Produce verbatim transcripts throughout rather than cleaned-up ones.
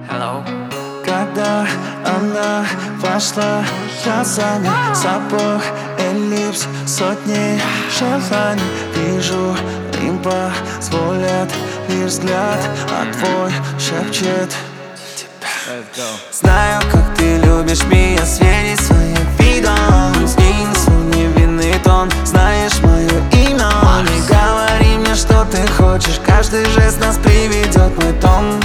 Hello. Когда она вошла, я занял сапог, эллипс, сотни желаний. Вижу, им позволят лишь взгляд, а твой шепчет знаю, как ты любишь меня, светить своим видом. Скинь свой невинный тон, знаешь мое имя. Не говори мне, что ты хочешь, каждый жест нас приведет мой дом.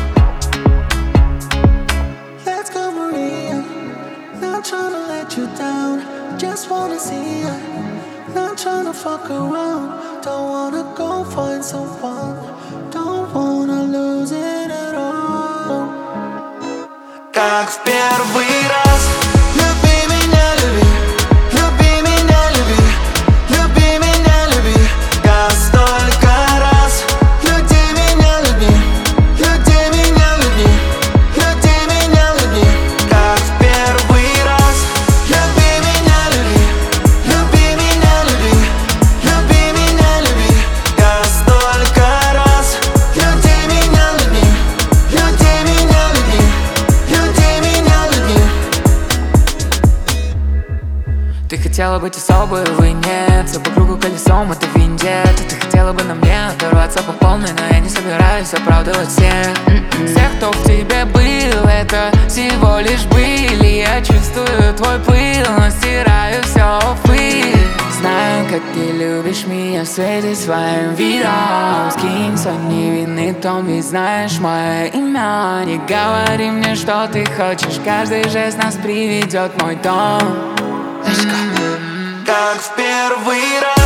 Let's go, Maria. Not tryna let you down, just wanna see ya. Not tryna fuck around, don't wanna go find someone, don't wanna lose it at all. Как в первый раз. Люби меня, люби, люби меня, люби, люби меня, люби. Я столько раз. Люби меня, люби, люби меня, люби, люби меня, люби. Как в первый раз. Люби меня, люби, люби меня, люби, люби меня, люби. Я столько раз. Люби меня, люби, люби меня, люби. Ты хотела быть особой, вы нет. Все по кругу колесом, это виндет. Ты хотела бы на мне оторваться по полной, но я не собираюсь оправдывать всех. Всех, кто в тебе был, это всего лишь были. Я чувствую твой пыл, но стираю все в пыль. Знаю, как ты любишь меня, свети своим видом. Скинь свой невинный тон, ведь знаешь мое имя. Не говори мне, что ты хочешь, каждый жест нас приведет в мой дом. Как в первый раз.